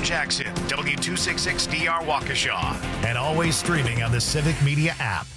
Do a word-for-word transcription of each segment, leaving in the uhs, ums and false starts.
Jackson, W two sixty-six D R Waukesha, and always streaming on the Civic Media app.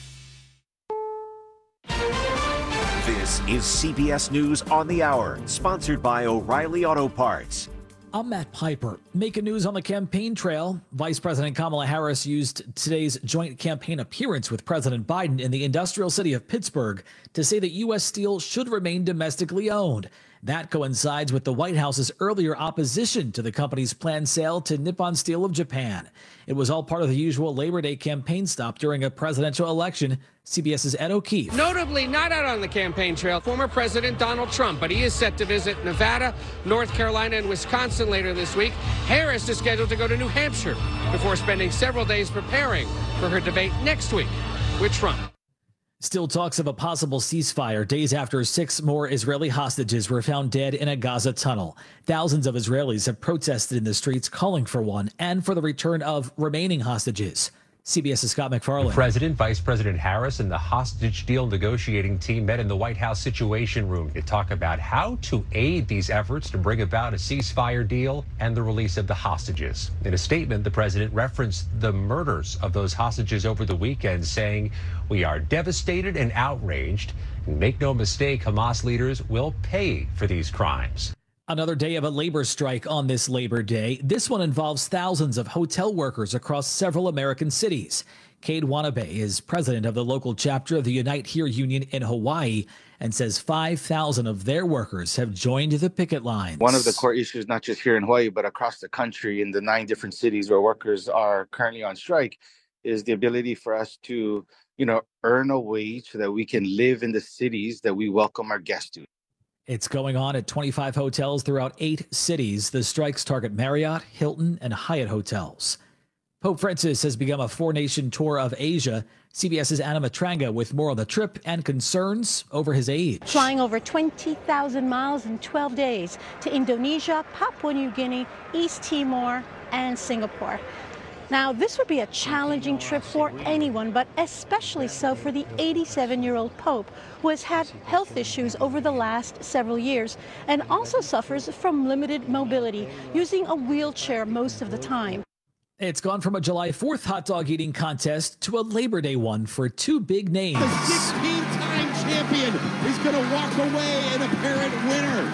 This is C B S News on the Hour, sponsored by O'Reilly Auto Parts. I'm Matt Piper. Making news on the campaign trail. Vice President Kamala Harris used today's joint campaign appearance with President Biden in the industrial city of Pittsburgh to say that U S steel should remain domestically owned. That coincides with the White House's earlier opposition to the company's planned sale to Nippon Steel of Japan. It was all part of the usual Labor Day campaign stop during a presidential election. CBS's Ed O'Keefe. Notably not out on the campaign trail, former President Donald Trump, but he is set to visit Nevada, North Carolina, and Wisconsin later this week. Harris is scheduled to go to New Hampshire before spending several days preparing for her debate next week with Trump. Still talks of a possible ceasefire days after six more Israeli hostages were found dead in a Gaza tunnel. Thousands of Israelis have protested in the streets calling for one and for the return of remaining hostages. CBS's Scott McFarland. President, Vice President Harris, and the hostage deal negotiating team met in the White House Situation Room to talk about how to aid these efforts to bring about a ceasefire deal and the release of the hostages. In a statement, the president referenced the murders of those hostages over the weekend, saying, "We are devastated and outraged. And make no mistake, Hamas leaders will pay for these crimes." Another day of a labor strike on this Labor Day. This one involves thousands of hotel workers across several American cities. Cade Wanabe is president of the local chapter of the Unite Here union in Hawaii and says five thousand of their workers have joined the picket lines. One of the core issues, not just here in Hawaii, but across the country in the nine different cities where workers are currently on strike, is the ability for us to, you know, earn a wage so that we can live in the cities that we welcome our guests to. It's going on at twenty-five hotels throughout eight cities. The strikes target Marriott, Hilton, and Hyatt hotels. Pope Francis has begun a four-nation tour of Asia. CBS's Anna Matranga with more on the trip and concerns over his age. Flying over twenty thousand miles in twelve days to Indonesia, Papua New Guinea, East Timor, and Singapore. Now, this would be a challenging trip for anyone, but especially so for the eighty-seven-year-old Pope, who has had health issues over the last several years and also suffers from limited mobility, using a wheelchair most of the time. It's gone from a July fourth hot dog eating contest to a Labor Day one for two big names. The sixteen-time champion is going to walk away an apparent winner.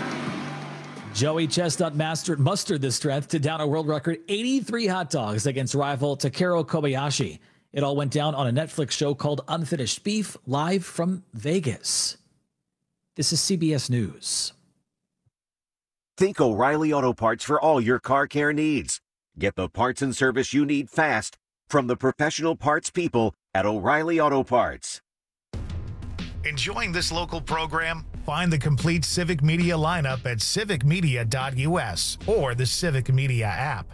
Joey Chestnut mastered, mustered the strength to down a world record eighty-three hot dogs against rival Takeru Kobayashi. It all went down on a Netflix show called Unfinished Beef, live from Vegas. This is C B S News. Think O'Reilly Auto Parts for all your car care needs. Get the parts and service you need fast from the professional parts people at O'Reilly Auto Parts. Enjoying this local program? Find the complete Civic Media lineup at civic media dot U S or the Civic Media app.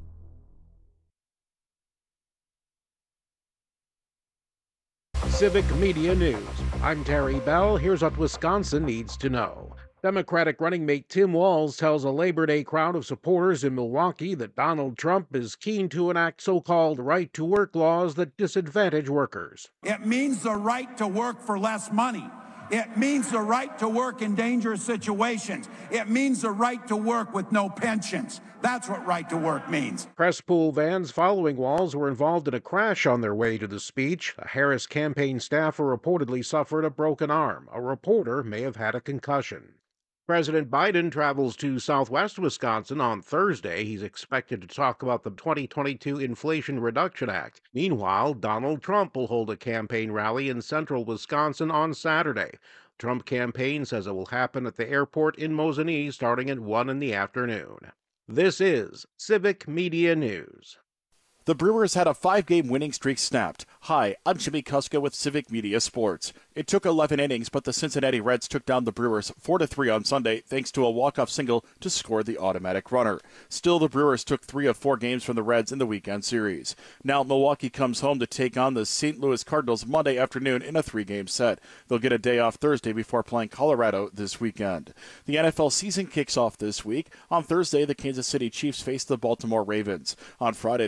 Civic Media News. I'm Terry Bell. Here's what Wisconsin needs to know. Democratic running mate Tim Walz tells a Labor Day crowd of supporters in Milwaukee that Donald Trump is keen to enact so-called right-to-work laws that disadvantage workers. It means the right to work for less money. It means the right to work in dangerous situations. It means the right to work with no pensions. That's what right to work means. Press pool vans following Walz were involved in a crash on their way to the speech. A Harris campaign staffer reportedly suffered a broken arm. A reporter may have had a concussion. President Biden travels to southwest Wisconsin on Thursday. He's expected to talk about the twenty twenty-two Inflation Reduction Act. Meanwhile, Donald Trump will hold a campaign rally in central Wisconsin on Saturday. Trump campaign says it will happen at the airport in Mosinee starting at one in the afternoon. This is Civic Media News. The Brewers had a five-game winning streak snapped. Hi, I'm Jimmy Kuska with Civic Media Sports. It took eleven innings, but the Cincinnati Reds took down the Brewers four to three on Sunday thanks to a walk-off single to score the automatic runner. Still, the Brewers took three of four games from the Reds in the weekend series. Now, Milwaukee comes home to take on the Saint Louis Cardinals Monday afternoon in a three-game set. They'll get a day off Thursday before playing Colorado this weekend. The N F L season kicks off this week. On Thursday, the Kansas City Chiefs face the Baltimore Ravens. On Friday, the Green Bay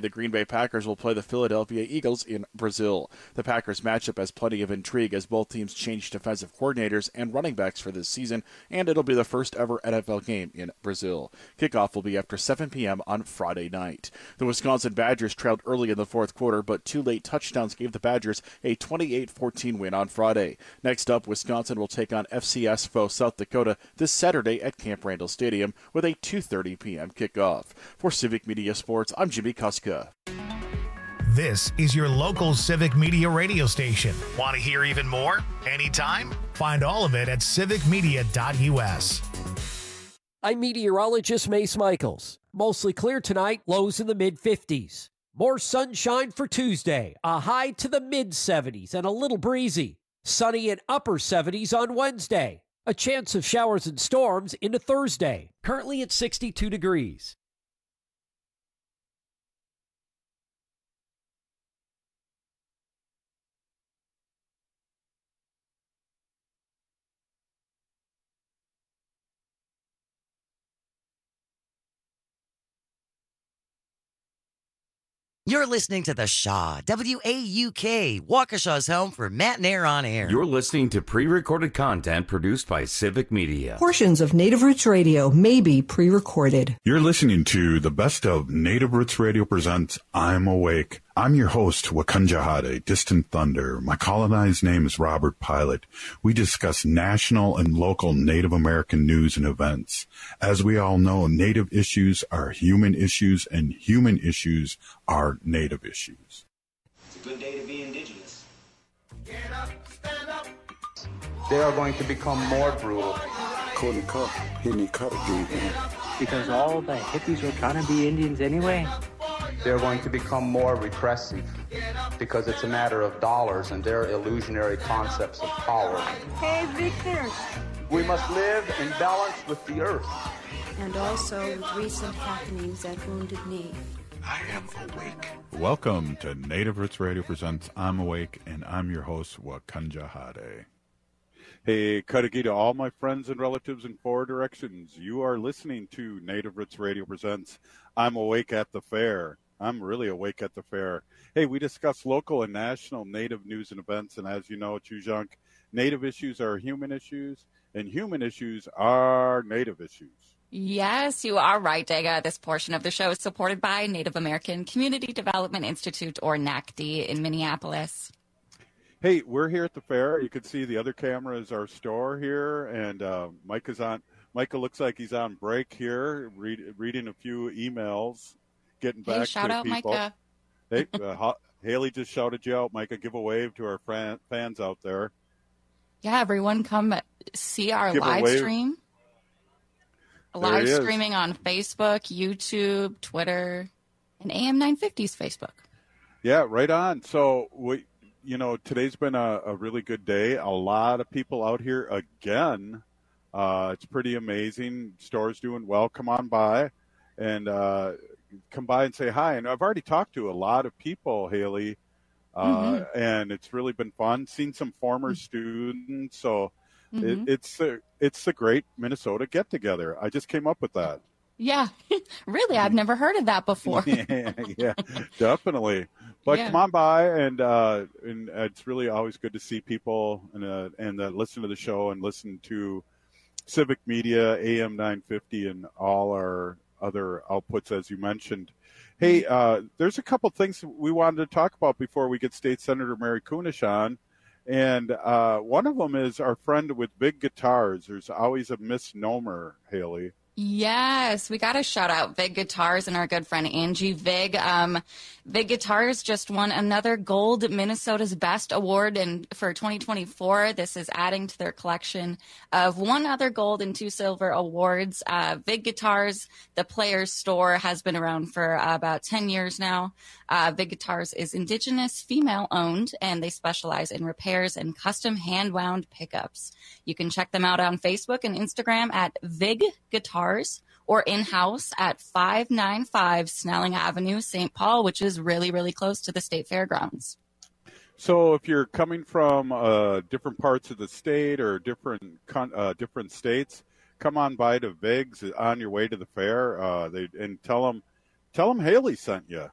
Packers will play the Philadelphia Eagles in Brazil. The Packers matchup has plenty of intrigue as both teams change defensive coordinators and running backs for this season, and it'll be the first ever N F L game in Brazil. Kickoff will be after seven p.m. on Friday night. The Wisconsin Badgers trailed early in the fourth quarter, but two late touchdowns gave the Badgers a twenty-eight fourteen win on Friday. Next up, Wisconsin will take on F C S foe South Dakota this Saturday at Camp Randall Stadium with a two thirty p.m. kickoff. For Civic Media Sports, I'm Jimmy Kuska. This is your local Civic Media radio station. Want to hear even more? Anytime? Find all of it at civic media dot u s. I'm meteorologist Mace Michaels. Mostly clear tonight, lows in the mid fifties. More sunshine for Tuesday, a high to the mid seventies and a little breezy. Sunny and upper seventies on Wednesday. A chance of showers and storms into Thursday. Currently at sixty-two degrees. You're listening to The Shaw, W A U K, Waukesha's home for Matt and Air on Air. You're listening to pre-recorded content produced by Civic Media. Portions of Native Roots Radio may be pre-recorded. You're listening to the best of Native Roots Radio presents I'm Awake. I'm your host, Wakunjahade, Distant Thunder. My colonized name is Robert Pilot. We discuss national and local Native American news and events. As we all know, Native issues are human issues, and human issues are Native issues. It's a good day to be indigenous. Get up, stand up. They are going to become more brutal. Because all the hippies were trying to be Indians anyway. They're going to become more repressive because it's a matter of dollars and their illusionary concepts of power. Hey, Victor. We must live in balance with the earth. And also with recent happenings at Wounded Knee. I am awake. Welcome to Native Roots Radio presents I'm Awake, and I'm your host, Wakunjahade. Hey, Kadagi to all my friends and relatives in four directions. You are listening to Native Roots Radio presents I'm Awake at the Fair. I'm really awake at the fair. Hey, we discuss local and national Native news and events, and as you know, Chujunk, Native issues are human issues, and human issues are Native issues. Yes, you are right, Dega. This portion of the show is supported by Native American Community Development Institute, or N A C D, in Minneapolis. Hey, we're here at the fair. You can see the other camera is our store here, and uh, Mike is on. Micah looks like he's on break here, read, reading a few emails, getting back hey, to shout out people. Micah. Hey, uh, Haley just shouted you out, Micah. Give a wave to our fan, fans out there. Yeah, everyone come see our Give live stream. Live streaming on Facebook, YouTube, Twitter, and A M nine fifty's Facebook. Yeah, right on. So, we, you know, today's been a, a really good day. A lot of people out here again. Uh, it's pretty amazing. Store's doing well. Come on by and uh, come by and say hi. And I've already talked to a lot of people, Haley, uh, mm-hmm. and it's really been fun. Seen some former mm-hmm. students. So mm-hmm. it, it's a, it's a great Minnesota get together. I just came up with that. Yeah, really, I've never heard of that before. yeah, yeah, definitely. But yeah. Come on by, and uh, and it's really always good to see people and uh, and uh, listen to the show and listen to Civic Media, A M nine fifty, and all our other outputs, as you mentioned. Hey, uh, there's a couple things we wanted to talk about before we get State Senator Mary Kunesh on. And uh, one of them is our friend with Big Guitars. There's always a misnomer, Haley. Yes, we got to shout out Vig Guitars and our good friend Angie Vig. Um, Vig Guitars just won another gold Minnesota's Best Award in, for twenty twenty-four. This is adding to their collection of one other gold and two silver awards. Uh, Vig Guitars, the Players Store, has been around for uh, about ten years now. Uh, Vig Guitars is Indigenous, female-owned, and they specialize in repairs and custom hand-wound pickups. You can check them out on Facebook and Instagram at Vig Guitars, or in-house at five ninety-five Snelling Avenue, Saint Paul, which is really, really close to the state fairgrounds. So if you're coming from uh, different parts of the state or different uh, different states, come on by to Vig's on your way to the fair. Uh, they and tell them, tell them Haley sent you.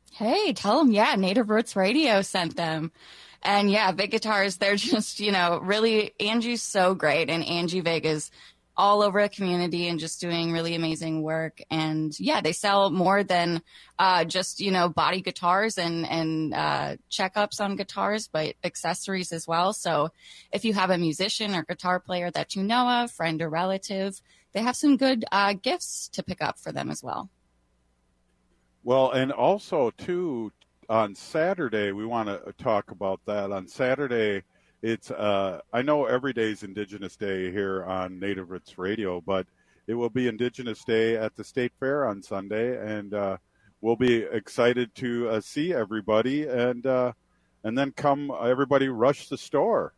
Hey, tell them, yeah, Native Roots Radio sent them. And yeah, Vig Guitars, they're just, you know, really, Angie's so great. And Angie Vig is all over the community and just doing really amazing work. And yeah, they sell more than uh, just, you know, body guitars and, and uh, checkups on guitars, but accessories as well. So if you have a musician or guitar player that you know of, friend or relative, they have some good uh, gifts to pick up for them as well. Well, and also, too, on Saturday, we want to talk about that. On Saturday, it's, uh, I know every day is Indigenous Day here on Native Roots Radio, but it will be Indigenous Day at the State Fair on Sunday, and uh, we'll be excited to uh, see everybody, and uh, and then come, everybody rush the store.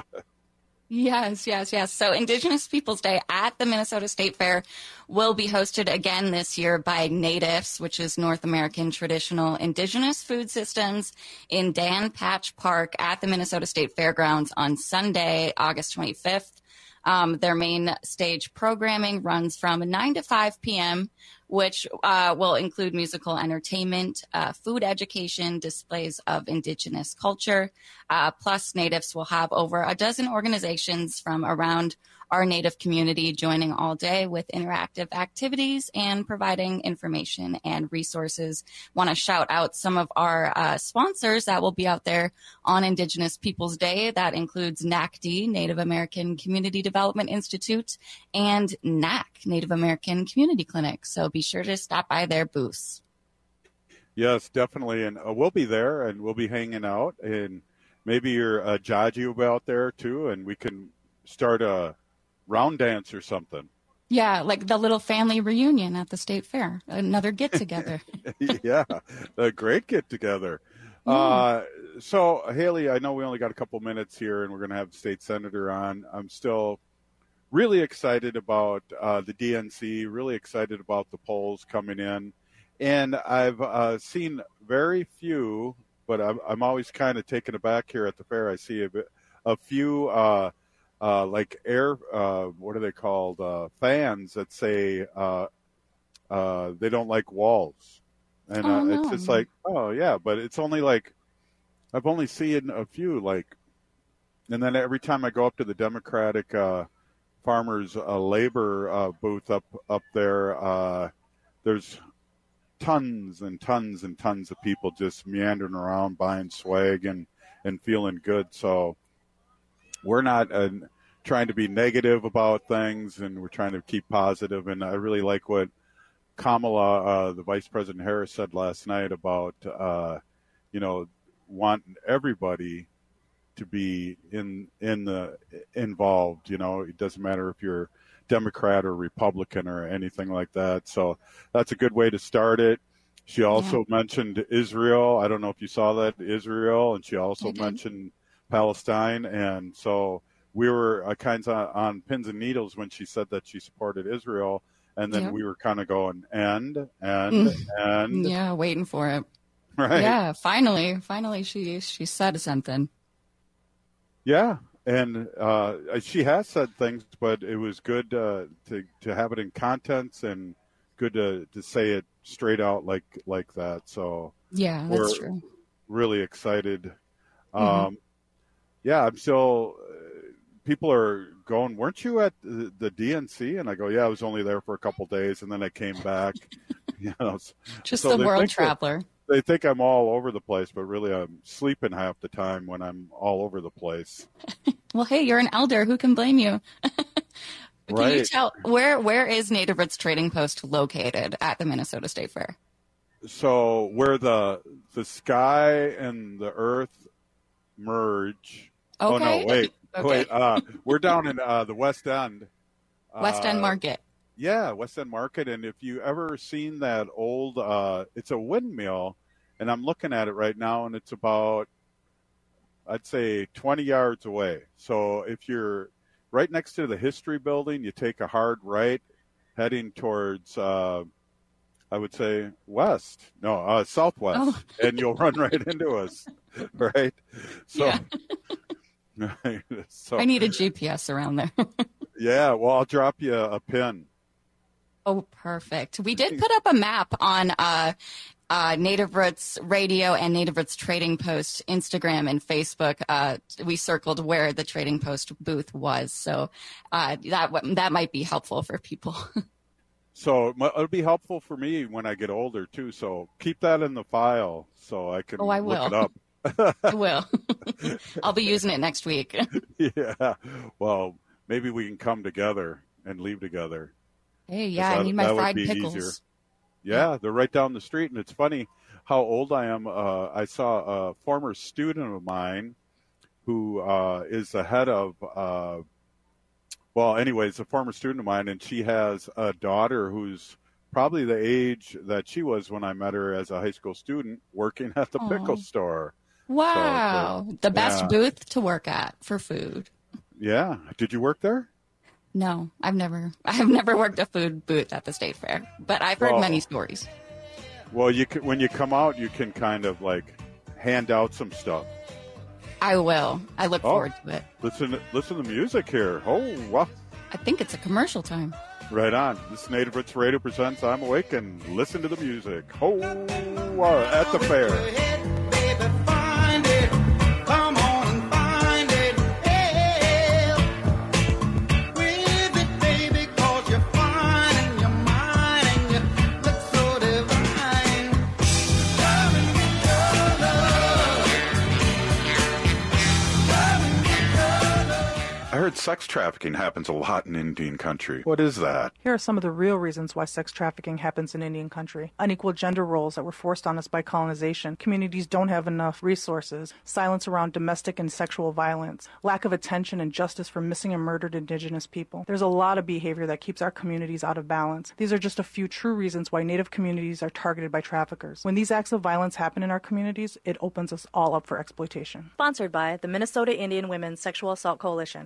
Yes, yes, yes. So Indigenous Peoples Day at the Minnesota State Fair will be hosted again this year by NATIFS, which is North American Traditional Indigenous Food Systems, in Dan Patch Park at the Minnesota State Fairgrounds on Sunday, August twenty-fifth. Um, their main stage programming runs from nine to five p.m., which uh, will include musical entertainment, uh, food education, displays of Indigenous culture. Uh, plus, Natives will have over a dozen organizations from around our Native community joining all day with interactive activities and providing information and resources. Want to shout out some of our uh, sponsors that will be out there on Indigenous Peoples Day. That includes N A C D, Native American Community Development Institute, and N A C, Native American Community Clinic. So be sure to stop by their booths. Yes, definitely. And uh, we'll be there, and we'll be hanging out. And maybe your uh, Jaji will be out there, too, and we can start a round dance or something. Yeah, like the little family reunion at the state fair, another get together. Yeah, a great get together. Mm. Uh, so, Haley, I know we only got a couple minutes here, and we're going to have the state senator on. I'm still really excited about uh, the D N C, really excited about the polls coming in. And I've uh, seen very few, but I'm, I'm always kind of taken aback here at the fair. I see a, bit, a few uh, Uh, like air, uh, what are they called? Uh, fans that say uh, uh, they don't like walls, and oh, uh, no. it's just like, oh yeah, but it's only like I've only seen a few, like, and then every time I go up to the Democratic uh, Farmers uh, Labor uh, booth up up there, uh, there's tons and tons and tons of people just meandering around buying swag and and feeling good. So we're not uh, trying to be negative about things, and we're trying to keep positive. And I really like what Kamala, uh, the Vice President Harris, said last night about, uh, you know, wanting everybody to be in in the involved. You know, it doesn't matter if you're Democrat or Republican or anything like that. So that's a good way to start it. She also yeah. mentioned Israel. I don't know if you saw that, Israel, and she also mentioned Palestine, and so we were uh, kind of on pins and needles when she said that she supported Israel, and then yep. we were kind of going and and and yeah, waiting for it. Right? Yeah, finally, finally, she she said something. Yeah, and uh, she has said things, but it was good uh, to to have it in contents and good to to say it straight out like like that. So yeah, that's we're true. Really excited. Mm-hmm. Um, Yeah, I'm still, uh, people are going, weren't you at the, the D N C? And I go, yeah, I was only there for a couple days, and then I came back. you know, Just so the world traveler. That, they think I'm all over the place, but really I'm sleeping half the time when I'm all over the place. Well, hey, you're an elder. Who can blame you? Can right. you tell, where where is Native Roots Trading Post located at the Minnesota State Fair? So where the the sky and the earth merge. Okay. Oh, no, wait. okay. Wait, uh, we're down in uh, the West End. West End uh, Market. Yeah, West End Market. And if you ever seen that old, uh, it's a windmill, and I'm looking at it right now, and it's about, I'd say, twenty yards away. So if you're right next to the History Building, you take a hard right heading towards, uh, I would say, west. No, uh, southwest. Oh. And you'll run right into us, right? So. Yeah. so, I need a G P S around there. Yeah, well, I'll drop you a pin. Oh, perfect. We did put up a map on uh, uh, Native Roots Radio and Native Roots Trading Post Instagram and Facebook. Uh, we circled where the Trading Post booth was, so uh, that that might be helpful for people. So it'll be helpful for me when I get older too. So keep that in the file so I can oh, I look will. it up. I will. I'll be using it next week. Yeah. Well, maybe we can come together and leave together. Hey, yeah, that, I need my fried pickles. Easier. Yeah, they're right down the street. And it's funny how old I am. Uh, I saw a former student of mine who uh, is the head of, uh, well, anyways, a former student of mine, and she has a daughter who's probably the age that she was when I met her as a high school student working at the Aww. pickle store. Wow. So, the best yeah. booth to work at for food. Yeah. Did you work there? No, I've never I've never worked a food booth at the state fair, but I've heard well, many stories. Well, you can, when you come out, you can kind of like hand out some stuff. I will. I look oh, forward to it. Listen, listen to the music here. Oh, wow. I think it's a commercial time. Right on. This Native Roots Radio presents I'm Awake, and listen to the music. Oh, uh, at the fair. I heard sex trafficking happens a lot in Indian country. What is that? Here are some of the real reasons why sex trafficking happens in Indian country. Unequal gender roles that were forced on us by colonization. Communities don't have enough resources. Silence around domestic and sexual violence. Lack of attention and justice for missing and murdered Indigenous people. There's a lot of behavior that keeps our communities out of balance. These are just a few true reasons why Native communities are targeted by traffickers. When these acts of violence happen in our communities, it opens us all up for exploitation. Sponsored by the Minnesota Indian Women's Sexual Assault Coalition.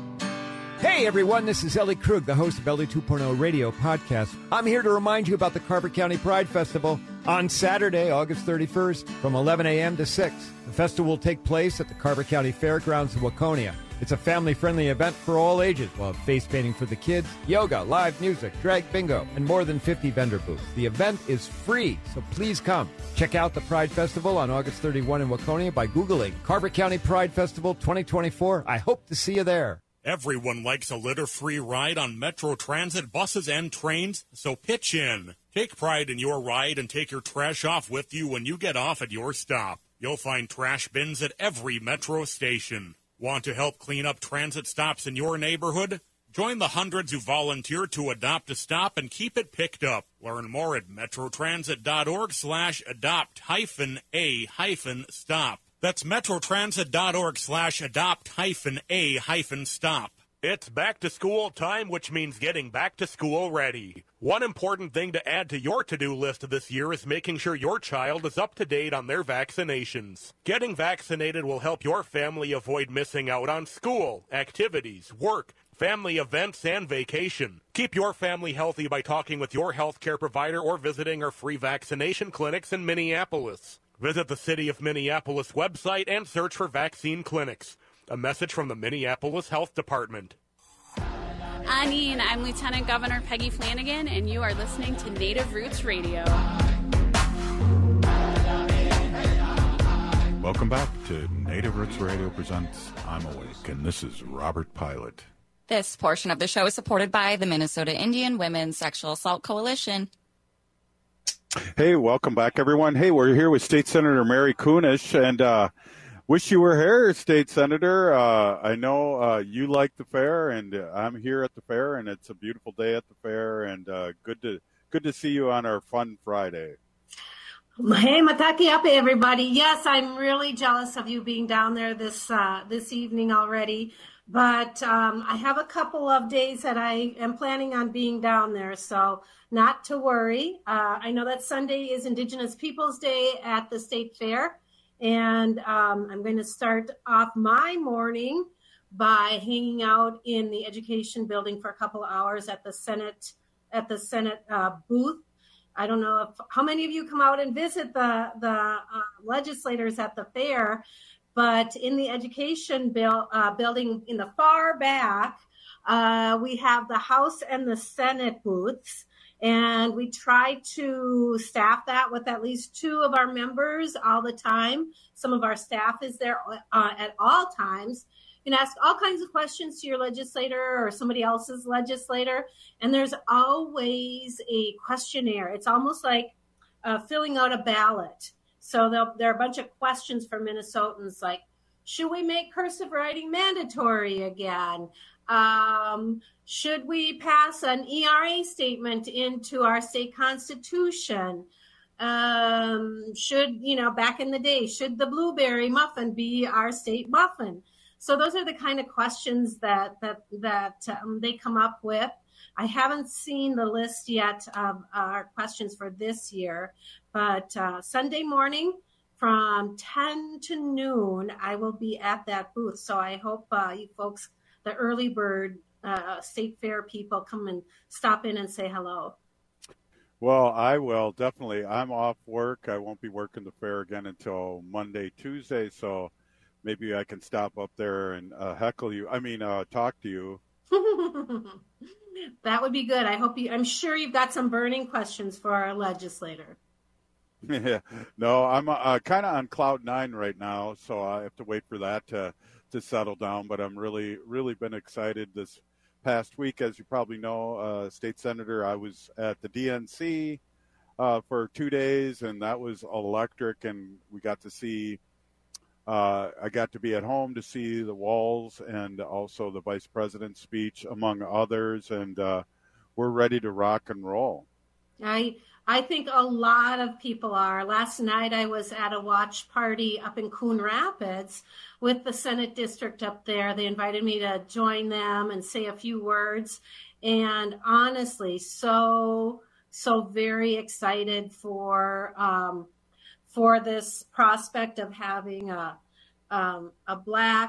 Hey everyone, this is Ellie Krug, the host of Ellie two point oh Radio Podcast. I'm here to remind you about the Carver County Pride Festival on Saturday, August thirty-first, from eleven a.m. to six. The festival will take place at the Carver County Fairgrounds in Waconia. It's a family-friendly event for all ages. We'll have face painting for the kids, yoga, live music, drag bingo, and more than fifty vendor booths. The event is free, so please come. Check out the Pride Festival on August thirty-first in Waconia by Googling Carver County Pride Festival twenty twenty-four. I hope to see you there. Everyone likes a litter-free ride on Metro Transit buses and trains, so pitch in. Take pride in your ride and take your trash off with you when you get off at your stop. You'll find trash bins at every Metro station. Want to help clean up transit stops in your neighborhood? Join the hundreds who volunteer to adopt a stop and keep it picked up. Learn more at metrotransit.org slash adopt hyphen a hyphen stop. That's metrotransit.org slash adopt hyphen a hyphen stop. It's back to school time, which means getting back to school ready. One important thing to add to your to-do list this year is making sure your child is up to date on their vaccinations. Getting vaccinated will help your family avoid missing out on school, activities, work, family events, and vacation. Keep your family healthy by talking with your healthcare provider or visiting our free vaccination clinics in Minneapolis. Visit the City of Minneapolis website and search for vaccine clinics. A message from the Minneapolis Health Department. Anine, I'm Lieutenant Governor Peggy Flanagan, and you are listening to Native Roots Radio. Welcome back to Native Roots Radio presents I'm Awake, and this is Robert Pilot. This portion of the show is supported by the Minnesota Indian Women's Sexual Assault Coalition. Hey, welcome back, everyone. Hey, we're here with State Senator Mary Kunesh, and uh, wish you were here, State Senator. Uh, I know uh, you like the fair, and uh, I'm here at the fair, and it's a beautiful day at the fair, and uh, good to good to see you on our fun Friday. Hey, Mataki Ape, everybody. Yes, I'm really jealous of you being down there this uh, this evening already. But um, I have a couple of days that I am planning on being down there, so not to worry. Uh, I know that Sunday is Indigenous Peoples Day at the State Fair, and um, I'm going to start off my morning by hanging out in the Education Building for a couple of hours at the Senate at the Senate uh, booth. I don't know if how many of you come out and visit the the uh, legislators at the fair. But in the education bill, uh, building in the far back, uh, we have the House and the Senate booths. And we try to staff that with at least two of our members all the time. Some of our staff is there uh, at all times. You can ask all kinds of questions to your legislator or somebody else's legislator. And there's always a questionnaire. It's almost like uh, filling out a ballot. So there are a bunch of questions for Minnesotans like, should we make cursive writing mandatory again? Um, should we pass an E R A statement into our state constitution? Um, should, you know, back in the day, should the blueberry muffin be our state muffin? So those are the kind of questions that that that um, they come up with. I haven't seen the list yet of our questions for this year, but uh, Sunday morning from ten to noon, I will be at that booth. So I hope uh, you folks, the early bird uh, state fair people, come and stop in and say hello. Well, I will definitely. I'm off work. I won't be working the fair again until Monday, Tuesday. So maybe I can stop up there and uh, heckle you. I mean, uh, talk to you. That would be good. I hope you, I'm sure you've got some burning questions for our legislator. Yeah. No, I'm uh, kind of on cloud nine right now. So I have to wait for that to, to settle down. But I'm really, really been excited this past week. As you probably know, uh, State Senator, I was at the D N C uh, for two days, and that was electric. And we got to see, uh, I got to be at home to see the walls and also the vice president's speech, among others. And uh, we're ready to rock and roll. I I think a lot of people are. Last night I was at a watch party up in Coon Rapids with the Senate district up there. They invited me to join them and say a few words. And honestly, so, so very excited for um, for this prospect of having a, um, a Black,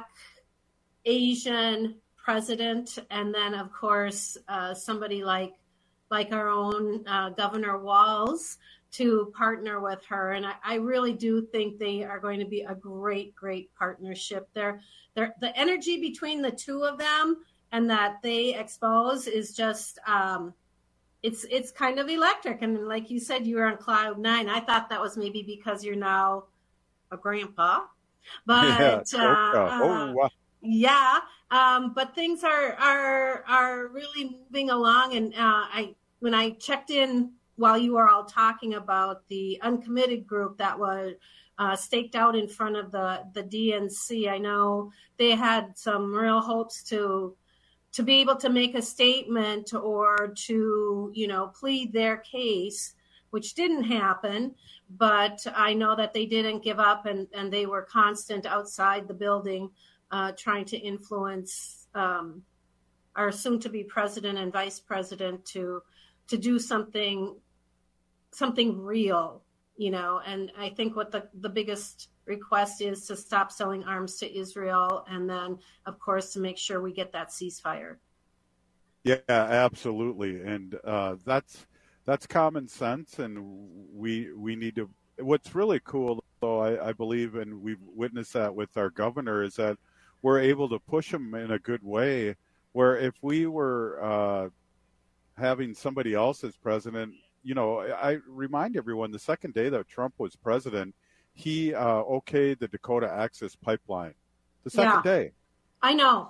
Asian president. And then, of course, uh, somebody like like our own uh, Governor Walz to partner with her. And I, I really do think they are going to be a great, great partnership. They're, they're, the energy between the two of them and that they expose is just, um, it's it's kind of electric. And like you said, you were on cloud nine. I thought that was maybe because you're now a grandpa. But yeah. uh, oh, wow. Yeah, um, but things are are are really moving along. And uh, I, when I checked in while you were all talking about the uncommitted group that was uh, staked out in front of the the D N C, I know they had some real hopes to to be able to make a statement or to, you know, plead their case, which didn't happen. But I know that they didn't give up, and and they were constant outside the building. Uh, trying to influence um, our soon-to-be president and vice president to to do something something real, you know. And I think what the, the biggest request is to stop selling arms to Israel, and then, of course, to make sure we get that ceasefire. Yeah, absolutely, and uh, that's that's common sense, and we we need to. What's really cool, though, I, I believe, and we've witnessed that with our governor, is that we're able to push them in a good way, where if we were uh, having somebody else as president, you know, I remind everyone the second day that Trump was president, he uh, okayed the Dakota Access Pipeline. The second yeah, day. I know.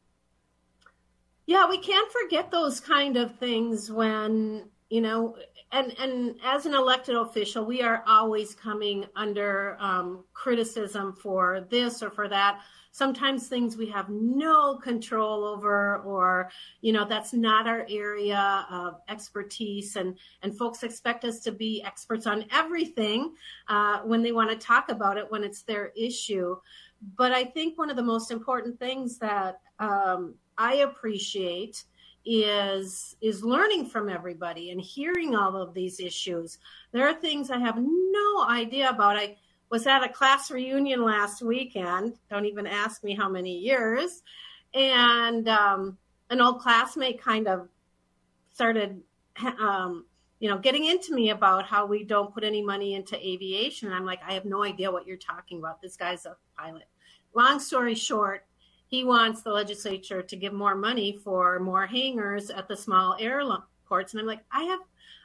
Yeah, we can't forget those kind of things when, you know, and, and as an elected official, we are always coming under um, criticism for this or for that. Sometimes things we have no control over, or, you know, that's not our area of expertise. And, and folks expect us to be experts on everything uh, when they want to talk about it, when it's their issue. But I think one of the most important things that um, I appreciate is is learning from everybody and hearing all of these issues. There are things I have no idea about. I was at a class reunion last weekend. Don't even ask me how many years. And um, an old classmate kind of started, um, you know, getting into me about how we don't put any money into aviation. And I'm like, I have no idea what you're talking about. This guy's a pilot. Long story short, he wants the legislature to give more money for more hangars at the small airports. And I'm like, I have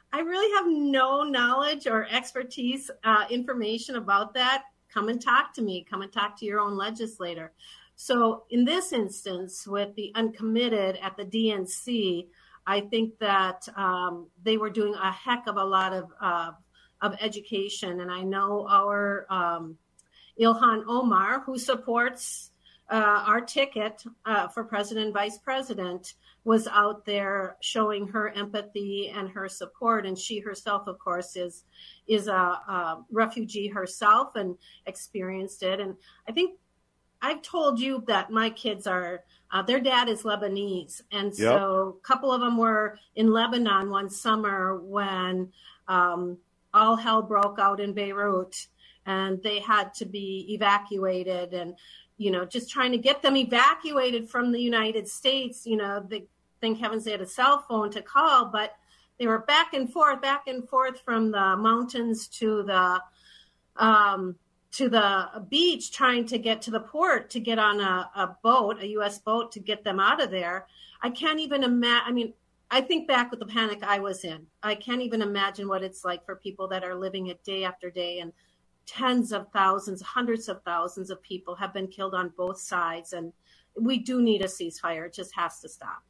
I really have no knowledge or expertise, uh, information about that. Come and talk to me. Come and talk to your own legislator. So in this instance, with the uncommitted at the D N C, I think that um, they were doing a heck of a lot of uh, of education. And I know our um, Ilhan Omar, who supports uh, our ticket uh, for president and vice president, was out there showing her empathy and her support. And she herself, of course, is is a, a refugee herself and experienced it. And I think I've told you that my kids are, uh, their dad is Lebanese. And so yep. a couple of them were in Lebanon one summer when um, all hell broke out in Beirut and they had to be evacuated. And, you know, just trying to get them evacuated from the United States, you know, they, thank heavens they had a cell phone to call, but they were back and forth, back and forth from the mountains to the um, to the beach, trying to get to the port, to get on a, a boat, a U S boat, to get them out of there. I can't even imagine. I mean, I think back with the panic I was in. I can't even imagine what it's like for people that are living it day after day, and tens of thousands, hundreds of thousands of people have been killed on both sides. And we do need a ceasefire. It just has to stop.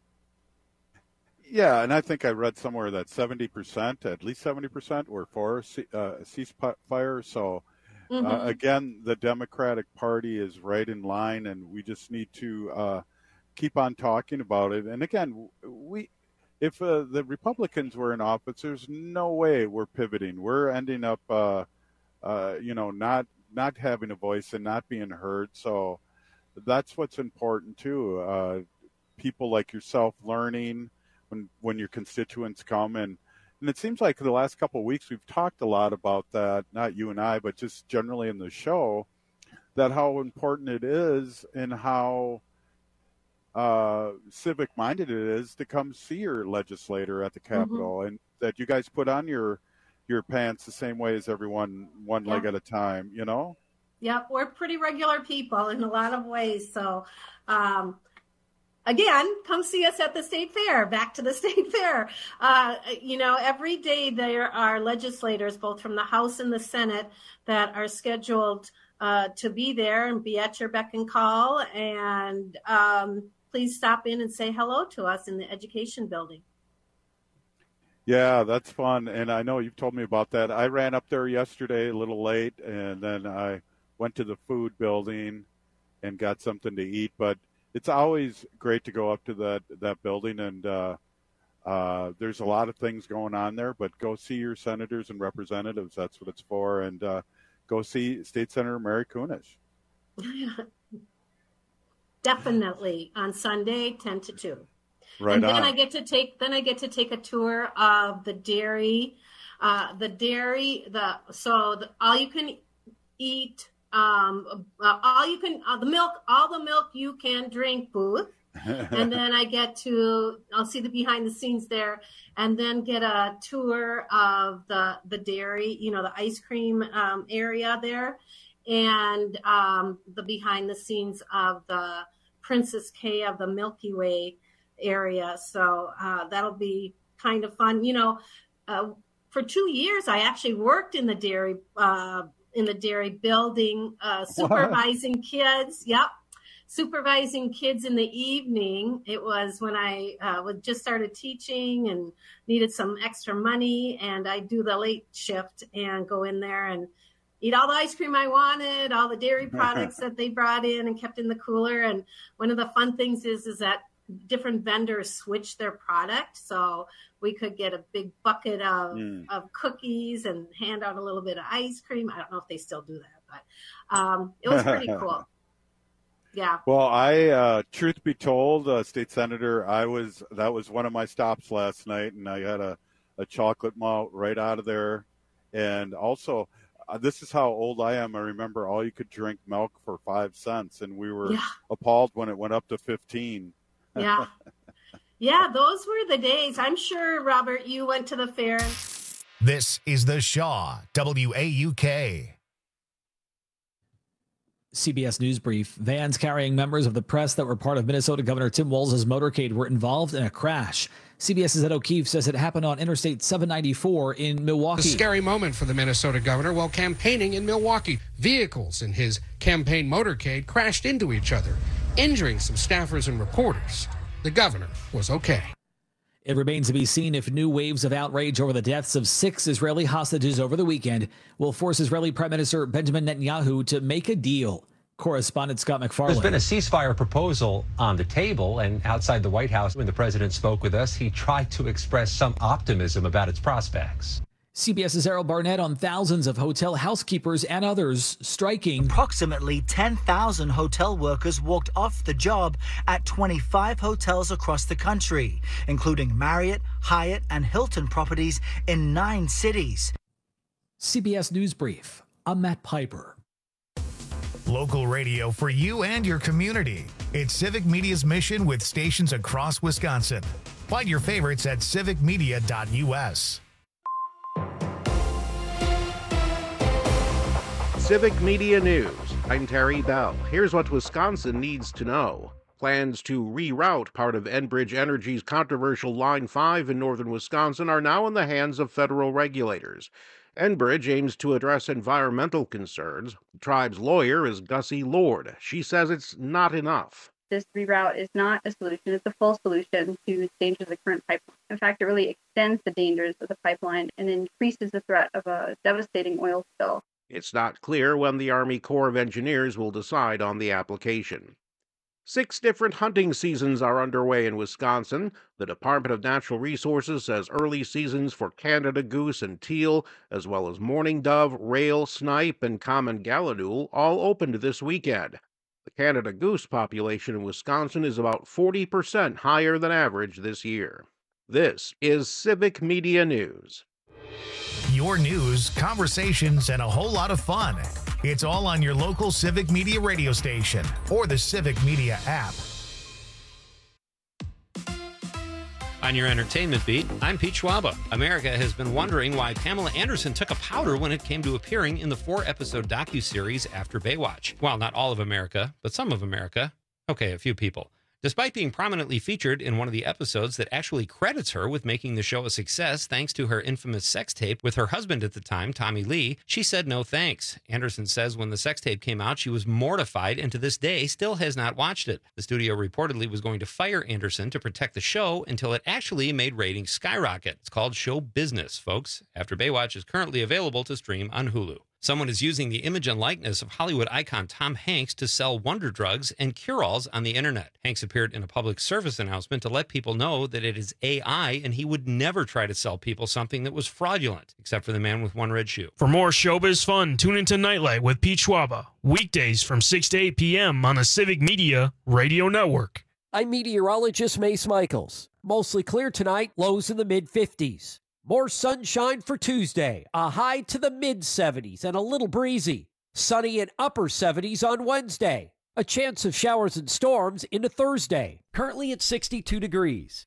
Yeah, and I think I read somewhere that seventy percent, at least seventy percent, were for uh, a ceasefire. So, mm-hmm. uh, again, the Democratic Party is right in line, and we just need to uh, keep on talking about it. And again, we, if uh, the Republicans were in office, there's no way we're pivoting. We're ending up, uh, uh, you know, not not having a voice and not being heard. So that's what's important, too. Uh, people like yourself learning when when your constituents come. And, and it seems like the last couple of weeks we've talked a lot about that, not you and I, but just generally in the show, that how important it is and how uh, civic-minded it is to come see your legislator at the Capitol, mm-hmm. and that you guys put on your your pants the same way as everyone, one yeah. leg at a time, you know? Yep, we're pretty regular people in a lot of ways. So, um, Again, come see us at the State Fair, back to the State Fair. Uh, you know, every day there are legislators, both from the House and the Senate, that are scheduled uh, to be there and be at your beck and call. And um, please stop in and say hello to us in the Education Building. Yeah, that's fun. And I know you've told me about that. I ran up there yesterday a little late, and then I went to the food building and got something to eat. But it's always great to go up to that, that building, and uh, uh, there's a lot of things going on there, but go see your senators and representatives. That's what it's for. And uh, go see State Senator Mary Kunesh. Definitely on Sunday, ten to two. Right and then on. I get to take, then I get to take a tour of the dairy, uh, the dairy, the, so the, all you can eat, um, uh, all you can, uh, the milk, all the milk you can drink booth. And then I get to, I'll see the behind the scenes there, and then get a tour of the, the dairy, you know, the ice cream um, area there, and um, the behind the scenes of the Princess K of the Milky Way area. So uh, that'll be kind of fun. You know, uh, for two years, I actually worked in the dairy, uh, in the dairy building, uh, supervising what? kids. Yep. Supervising kids in the evening. It was when I uh, would just started teaching and needed some extra money, and I do the late shift and go in there and eat all the ice cream I wanted, all the dairy products that they brought in and kept in the cooler. And one of the fun things is, is that different vendors switch their product. So we could get a big bucket of, mm. of cookies and hand out a little bit of ice cream. I don't know if they still do that, but um, it was pretty cool. Yeah. Well, I, uh, truth be told, uh, State Senator, I was, that was one of my stops last night, and I had a, a chocolate malt right out of there. And also, uh, this is how old I am. I remember all you could drink milk for five cents, and we were yeah. appalled when it went up to fifteen. Yeah. Yeah, those were the days. I'm sure, Robert, you went to the fair. This is the Shaw, W A U K. C B S News Brief. Vans carrying members of the press that were part of Minnesota Governor Tim Walz's motorcade were involved in a crash. CBS's Ed O'Keefe says it happened on Interstate seven ninety-four in Milwaukee. A scary moment for the Minnesota governor while campaigning in Milwaukee. Vehicles in his campaign motorcade crashed into each other, injuring some staffers and reporters. The governor was okay. It remains to be seen if new waves of outrage over the deaths of six Israeli hostages over the weekend will force Israeli Prime Minister Benjamin Netanyahu to make a deal. Correspondent Scott McFarlane. There's been a ceasefire proposal on the table, and outside the White House, when the president spoke with us, he tried to express some optimism about its prospects. CBS's Errol Barnett on thousands of hotel housekeepers and others striking. Approximately ten thousand hotel workers walked off the job at twenty-five hotels across the country, including Marriott, Hyatt, and Hilton properties in nine cities. C B S News Brief. I'm Matt Piper. Local radio for you and your community. It's Civic Media's mission with stations across Wisconsin. Find your favorites at civic media dot U S. Civic Media News. I'm Terry Bell. Here's what Wisconsin needs to know. Plans to reroute part of Enbridge Energy's controversial Line five in northern Wisconsin are now in the hands of federal regulators. Enbridge aims to address environmental concerns. The tribe's lawyer is Gussie Lord. She says it's not enough. This reroute is not a solution. It's a full solution to the dangers of the current pipeline. In fact, it really extends the dangers of the pipeline and increases the threat of a devastating oil spill. It's not clear when the Army Corps of Engineers will decide on the application. Six different hunting seasons are underway in Wisconsin. The Department of Natural Resources says early seasons for Canada goose and teal, as well as mourning dove, rail, snipe, and common gallinule, all opened this weekend. The Canada goose population in Wisconsin is about forty percent higher than average this year. This is Civic Media News. Your news, conversations, and a whole lot of fun. It's all on your local Civic Media radio station or the Civic Media app. On your entertainment beat, I'm Pete Schwaba. America has been wondering why Pamela Anderson took a powder when it came to appearing in the four-episode docuseries After Baywatch. Well, not all of America, but some of America. Okay, a few people. Despite being prominently featured in one of the episodes that actually credits her with making the show a success thanks to her infamous sex tape with her husband at the time, Tommy Lee, she said no thanks. Anderson says when the sex tape came out, she was mortified and to this day still has not watched it. The studio reportedly was going to fire Anderson to protect the show until it actually made ratings skyrocket. It's called show business, folks. After Baywatch is currently available to stream on Hulu. Someone is using the image and likeness of Hollywood icon Tom Hanks to sell wonder drugs and cure-alls on the internet. Hanks appeared in a public service announcement to let people know that it is A I and he would never try to sell people something that was fraudulent, except for the man with one red shoe. For more showbiz fun, tune into Nightlight with Pete Schwaba, weekdays from six to eight p.m. on the Civic Media Radio Network. I'm meteorologist Mace Michaels. Mostly clear tonight, lows in the mid fifties. More sunshine for Tuesday, a high to the mid seventies and a little breezy. Sunny and upper seventies on Wednesday. A chance of showers and storms into Thursday. Currently at sixty-two degrees.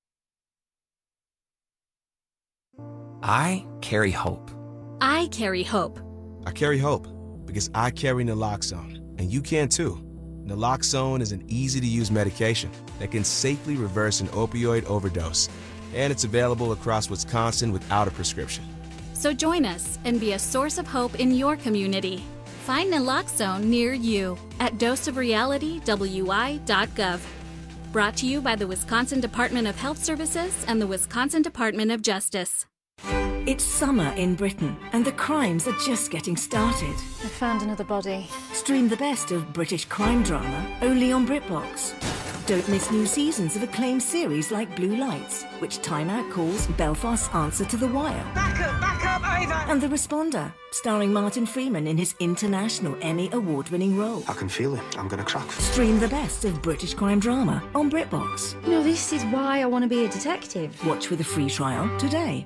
I carry hope. I carry hope. I carry hope because I carry naloxone, and you can too. Naloxone is an easy-to-use medication that can safely reverse an opioid overdose. And it's available across Wisconsin without a prescription. So join us and be a source of hope in your community. Find naloxone near you at dose of reality w i dot gov. Brought to you by the Wisconsin Department of Health Services and the Wisconsin Department of Justice. It's summer in Britain, and the crimes are just getting started. I found another body. Stream the best of British crime drama only on BritBox. Don't miss new seasons of acclaimed series like Blue Lights, which Time Out calls Belfast's answer to The Wire. Back up, back up, over! And The Responder, starring Martin Freeman in his international Emmy award-winning role. I can feel it. I'm going to crack. Stream the best of British crime drama on BritBox. You know, this is why I want to be a detective. Watch with a free trial today.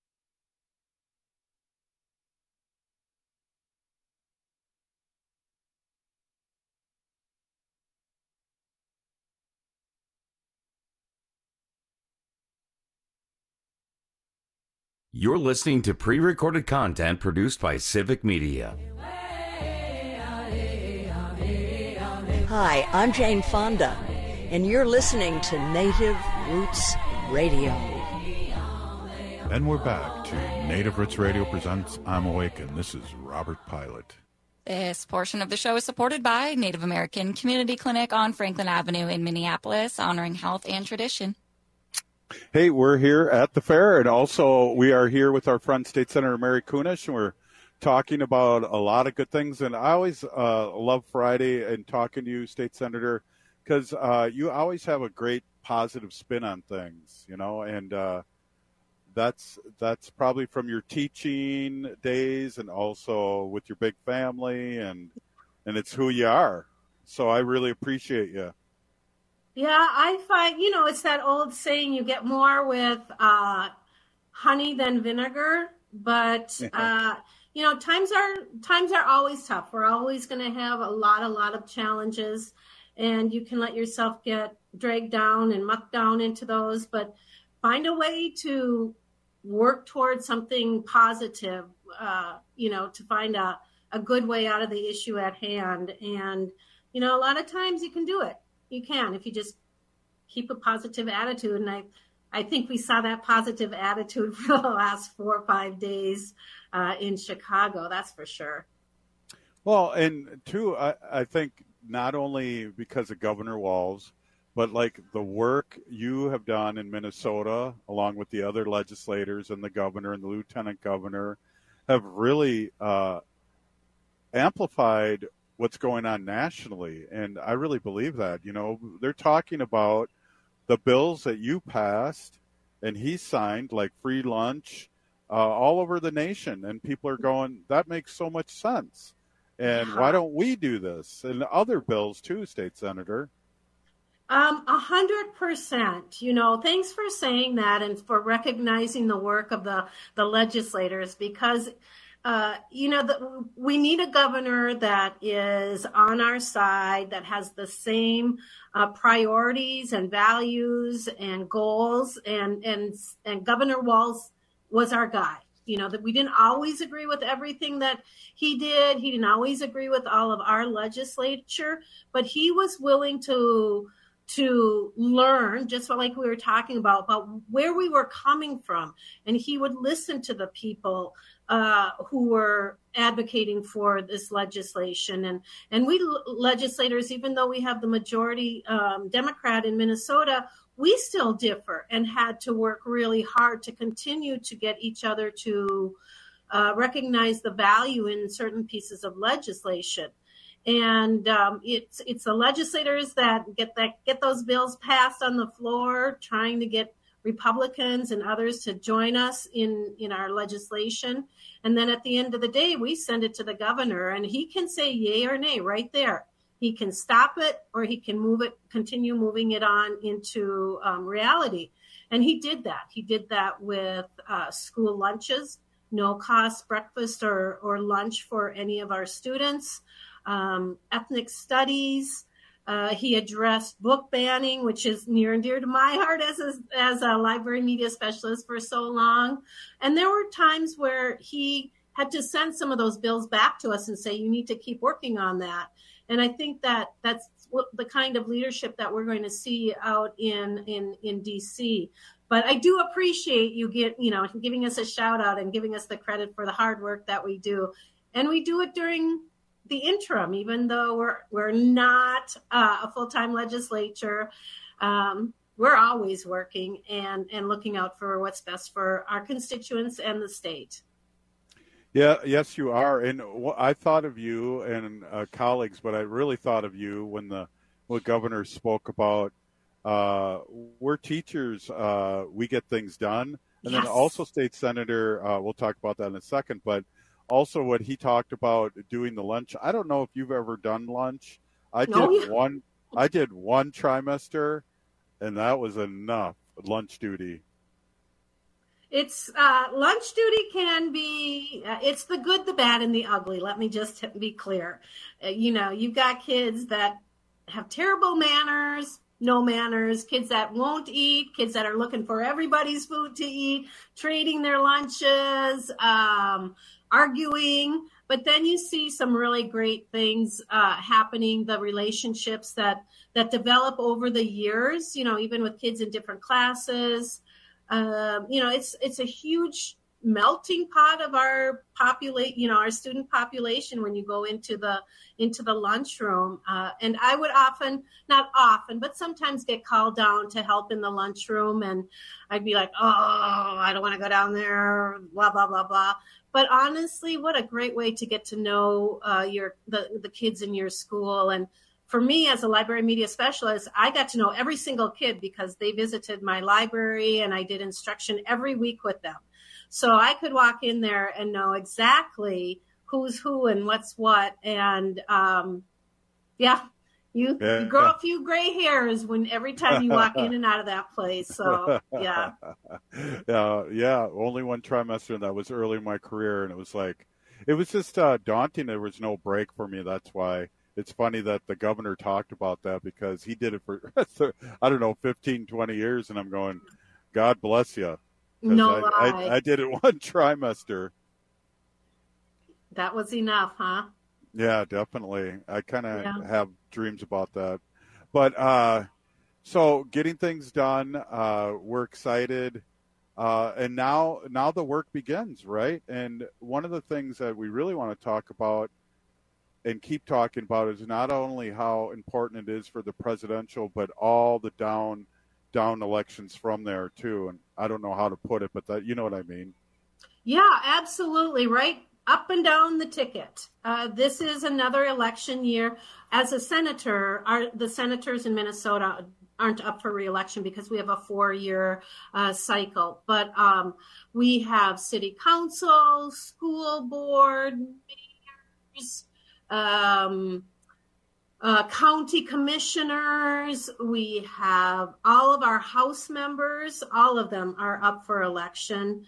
You're listening to pre-recorded content produced by Civic Media. Hi, I'm Jane Fonda, and you're listening to Native Roots Radio. And we're back to Native Roots Radio presents I'm Awake, and this is Robert Pilot. This portion of the show is supported by Native American Community Clinic on Franklin Avenue in Minneapolis, honoring health and tradition. Hey, we're here at the fair, and also we are here with our friend State Senator Mary Kunesh, and we're talking about a lot of good things. And I always uh, love Friday and talking to you, State Senator, because uh, you always have a great positive spin on things, you know, and uh, that's that's probably from your teaching days and also with your big family, and and it's who you are. So I really appreciate you. Yeah, I find, you know, it's that old saying, you get more with uh, honey than vinegar. But, uh, you know, times are times are always tough. We're always going to have a lot, a lot of challenges. And you can let yourself get dragged down and mucked down into those. But find a way to work towards something positive, uh, you know, to find a, a good way out of the issue at hand. And, you know, a lot of times you can do it. You can, if you just keep a positive attitude. And I, I think we saw that positive attitude for the last four or five days uh, in Chicago. That's for sure. Well, and two, I, I think not only because of Governor Walz, but like the work you have done in Minnesota, along with the other legislators and the governor and the lieutenant governor, have really uh, amplified what's going on nationally. And I really believe that. You know, they're talking about the bills that you passed and he signed, like free lunch, uh, all over the nation. And people are going, that makes so much sense. And why don't we do this? And other bills too, State Senator. Um, a hundred percent. You know, thanks for saying that and for recognizing the work of the, the legislators, because Uh, you know, the, we need a governor that is on our side, that has the same uh, priorities and values and goals. And, and, and Governor Walz was our guy. You know, that we didn't always agree with everything that he did. He didn't always agree with all of our legislature, but he was willing to to learn, just like we were talking about, about where we were coming from. And he would listen to the people uh, who were advocating for this legislation. And, and we legislators, even though we have the majority um, Democrat in Minnesota, we still differ and had to work really hard to continue to get each other to uh, recognize the value in certain pieces of legislation. And um, it's it's the legislators that get that get those bills passed on the floor, trying to get Republicans and others to join us in, in our legislation. And then at the end of the day, we send it to the governor, and he can say yay or nay right there. He can stop it, or he can move it, continue moving it on into um, reality. And he did that. He did that with uh, school lunches, no cost breakfast or, or lunch for any of our students. Um, ethnic studies. Uh, he addressed book banning, which is near and dear to my heart as a, as a library media specialist for so long. And there were times where he had to send some of those bills back to us and say, you need to keep working on that. And I think that that's what the kind of leadership that we're going to see out in, in, in D C. But I do appreciate you get, you know, giving us a shout out and giving us the credit for the hard work that we do. And we do it during the interim, even though we're we're not uh, a full-time legislature. Um, we're always working and, and looking out for what's best for our constituents and the state. Yeah, yes, you are. And I thought of you and uh, colleagues, but I really thought of you when the when governor spoke about uh, we're teachers, uh, we get things done. And yes. Then also State Senator, uh, we'll talk about that in a second, but also what he talked about doing the lunch. I don't know if you've ever done lunch. I did no, yeah. one. I did one trimester, and that was enough lunch duty. It's uh, lunch duty can be. Uh, it's the good, the bad, and the ugly. Let me just be clear. Uh, you know, you've got kids that have terrible manners. No manners, kids that won't eat, kids that are looking for everybody's food to eat, trading their lunches, um, arguing, but then you see some really great things uh, happening, the relationships that that develop over the years, you know, even with kids in different classes. Um, you know, it's it's a huge melting pot of our populate, you know, our student population when you go into the into the lunchroom. Uh, and I would often, not often, but sometimes get called down to help in the lunchroom, and I'd be like, oh, I don't want to go down there, blah blah blah blah. But honestly, what a great way to get to know uh, your the the kids in your school. And for me, as a library media specialist, I got to know every single kid because they visited my library, and I did instruction every week with them. So I could walk in there and know exactly who's who and what's what. And um, yeah, you, yeah. you grow a few gray hairs when every time you walk in and out of that place. So yeah. yeah, yeah. Only one trimester, and that was early in my career. And it was like, it was just uh, daunting. There was no break for me. That's why it's funny that the governor talked about that, because he did it for, I don't know, fifteen, twenty years. And I'm going, God bless you. No I, lie. I, I did it one trimester. That was enough, huh? Yeah, definitely. I kind of Yeah. have dreams about that. But uh, so getting things done, uh, we're excited. Uh, and now, now the work begins, right? And one of the things that we really want to talk about and keep talking about is not only how important it is for the presidential, but all the down down elections from there too. And I don't know how to put it, but that, you know what I mean? Yeah, absolutely. Right up and down the ticket. Uh, this is another election year. As a senator, our, the senators in Minnesota aren't up for re-election because we have a four-year uh, cycle. But um, we have city council, school board, mayors, um, Uh, county commissioners, we have all of our House members, all of them are up for election.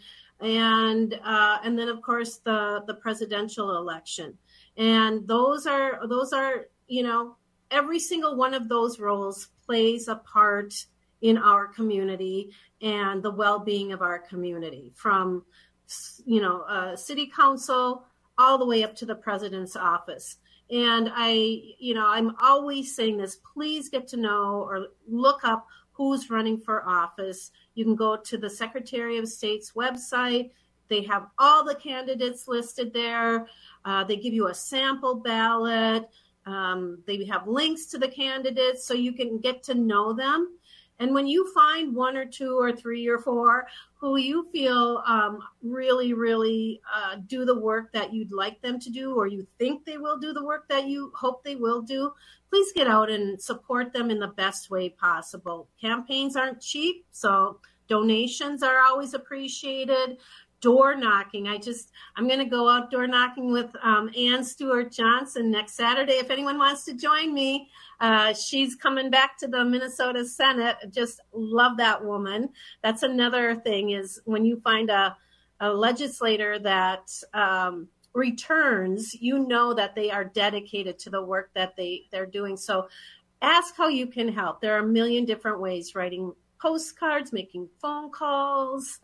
And uh, and then, of course, the, the presidential election. And those are, those are, you know, every single one of those roles plays a part in our community and the well-being of our community, from, you know, uh, city council all the way up to the president's office. And I, you know, I'm always saying this, please get to know or look up who's running for office. You can go to the Secretary of State's website. They have all the candidates listed there. Uh, they give you a sample ballot. Um, they have links to the candidates so you can get to know them. And when you find one or two or three or four who you feel um, really, really uh, do the work that you'd like them to do, or you think they will do the work that you hope they will do, please get out and support them in the best way possible. Campaigns aren't cheap, so donations are always appreciated. Door knocking. I just, I'm going to go out door knocking with um, Ann Stewart Johnson next Saturday. If anyone wants to join me, uh, she's coming back to the Minnesota Senate. Just love that woman. That's another thing, is when you find a, a legislator that um, returns, you know that they are dedicated to the work that they, they're doing. So ask how you can help. There are a million different ways: writing postcards, making phone calls,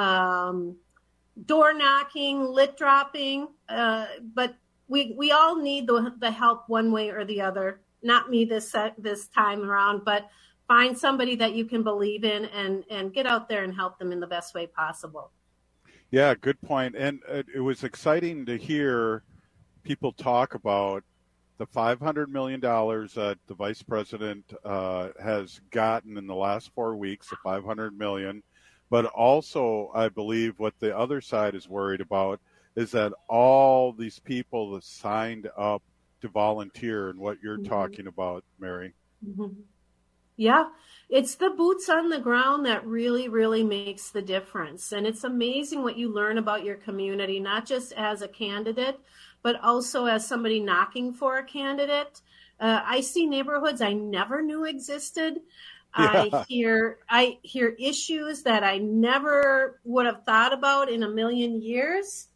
um, door knocking, lit dropping, uh, but we we all need the the help one way or the other. Not me this this time around, but find somebody that you can believe in and and get out there and help them in the best way possible. Yeah, good point. And it, it was exciting to hear people talk about the five hundred million dollars that the vice president uh, has gotten in the last four weeks, the five hundred million dollars. But also, I believe what the other side is worried about is that all these people that signed up to volunteer, and what you're mm-hmm. talking about, Mary. Mm-hmm. Yeah, it's the boots on the ground that really, really makes the difference. And it's amazing what you learn about your community, not just as a candidate, but also as somebody knocking for a candidate. Uh, I see neighborhoods I never knew existed. Yeah. I hear I hear issues that I never would have thought about in a million years.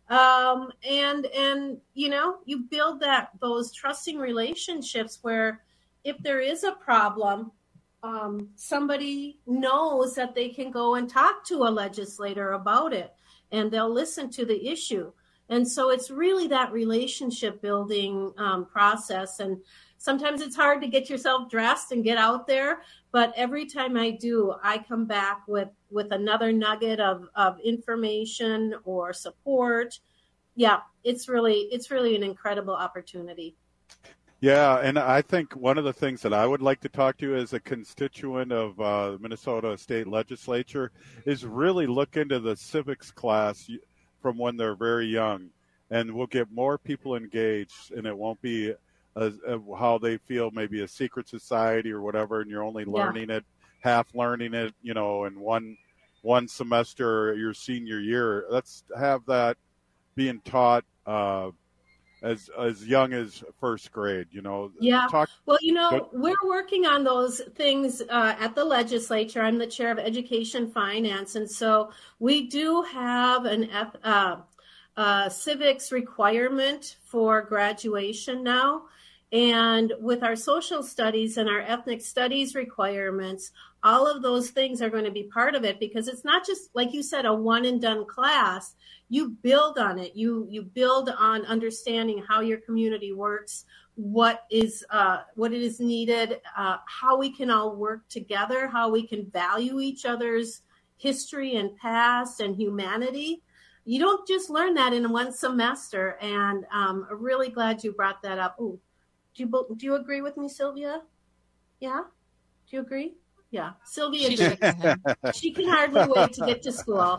Um, and, and, you know, you build that, those trusting relationships where if there is a problem, um, somebody knows that they can go and talk to a legislator about it, and they'll listen to the issue. And so it's really that relationship building um, process. And sometimes it's hard to get yourself dressed and get out there. But every time I do, I come back with, with another nugget of, of information or support. Yeah, it's really it's really an incredible opportunity. Yeah, and I think one of the things that I would like to talk to you as a constituent of uh, the Minnesota State Legislature is really look into the civics class from when they're very young, and we'll get more people engaged, and it won't be a, a, how they feel maybe a secret society or whatever, and you're only learning yeah. it, half learning it, you know, in one one semester your senior year. Let's have that being taught uh, as as young as first grade, you know. Yeah. Talk, well, you know, go, we're working on those things uh, at the legislature. I'm the chair of Education Finance, and so we do have an uh, uh, civics requirement for graduation now. And with our social studies and our ethnic studies requirements, all of those things are going to be part of it, because it's not just, like you said, a one and done class. You build on it. You you build on understanding how your community works, what is uh, what it is needed, uh, how we can all work together, how we can value each other's history and past and humanity. You don't just learn that in one semester. And um, I'm really glad you brought that up. Ooh, do you do you agree with me, Sylvia? Yeah, do you agree? Yeah, Sylvia, she, she can hardly wait to get to school.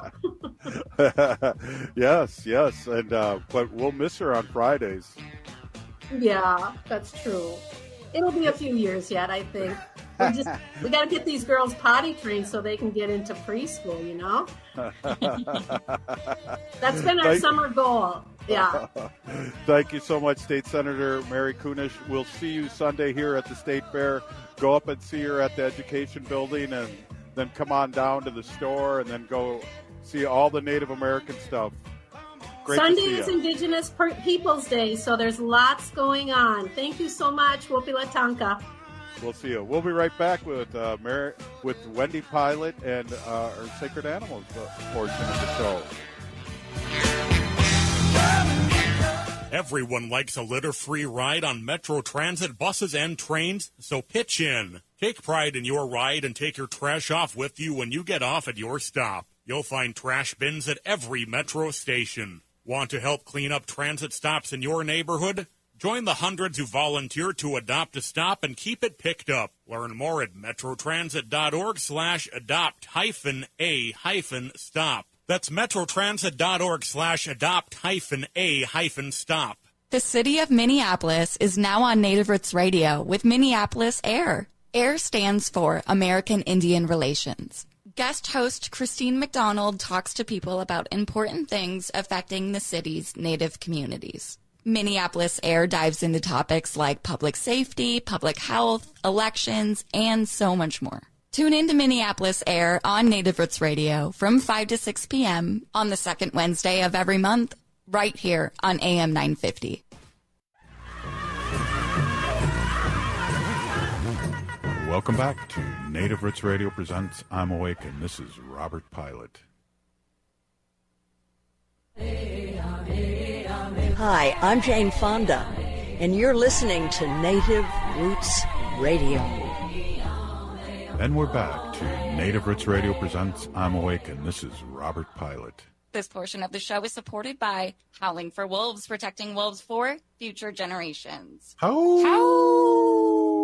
yes, yes, and uh, but we'll miss her on Fridays. Yeah, that's true. It'll be a few years yet, I think. We just we got to get these girls potty trained so they can get into preschool. You know, that's been our Thank summer goal. Yeah. Thank you so much, State Senator Mary Kunesh. We'll see you Sunday here at the State Fair. Go up and see her at the Education Building, and then come on down to the store, and then go see all the Native American stuff. Great Sunday is Indigenous Peoples Day, so there's lots going on. Thank you so much, Wopila Tanka. We'll see you. We'll be right back with uh, Mary, with Wendy Pilot and uh, our Sacred Animals portion of the show. Everyone likes a litter-free ride on Metro Transit buses and trains, so pitch in. Take pride in your ride and take your trash off with you when you get off at your stop. You'll find trash bins at every Metro station. Want to help clean up transit stops in your neighborhood? Join the hundreds who volunteer to adopt a stop and keep it picked up. Learn more at metrotransit.org slash adopt hyphen a hyphen stop. That's metrotransit.org slash adopt hyphen a hyphen stop. The city of Minneapolis is now on Native Roots Radio with Minneapolis AIR. AIR stands for American Indian Relations. Guest host Christine McDonald talks to people about important things affecting the city's Native communities. Minneapolis AIR dives into topics like public safety, public health, elections, and so much more. Tune in to Minneapolis AIR on Native Roots Radio from five to six p.m. on the second Wednesday of every month, right here on A M nine fifty. Welcome back to Native Roots Radio presents I'm Awake, and this is Robert Pilot. Hi, I'm Jane Fonda, and you're listening to Native Roots Radio. And we're back to Native Roots Radio presents I'm Awake, and this is Robert Pilot. This portion of the show is supported by Howling for Wolves, protecting wolves for future generations. How? How?